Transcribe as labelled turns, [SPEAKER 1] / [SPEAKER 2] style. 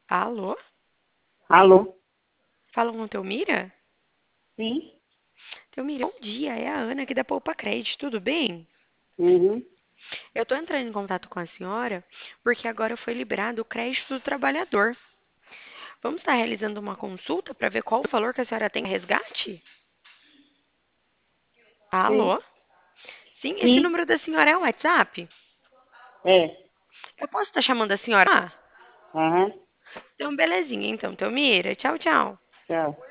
[SPEAKER 1] Alô?
[SPEAKER 2] Alô?
[SPEAKER 1] Fala com Teomira?
[SPEAKER 2] Sim?
[SPEAKER 1] Teomira, bom dia, é a Ana aqui da Poupa Crédito, tudo bem?
[SPEAKER 2] Uhum.
[SPEAKER 1] Eu tô entrando em contato com a senhora porque agora foi liberado o crédito do trabalhador. Vamos estar realizando uma consulta para ver qual o valor que a senhora tem em resgate?
[SPEAKER 2] Sim?
[SPEAKER 1] Alô? Sim, esse
[SPEAKER 2] Sim?
[SPEAKER 1] número da senhora é o WhatsApp?
[SPEAKER 2] É.
[SPEAKER 1] Eu posso estar chamando a senhora?
[SPEAKER 2] Aham.
[SPEAKER 1] Então, belezinha, então, Teomira. Tchau, tchau.
[SPEAKER 2] Tchau.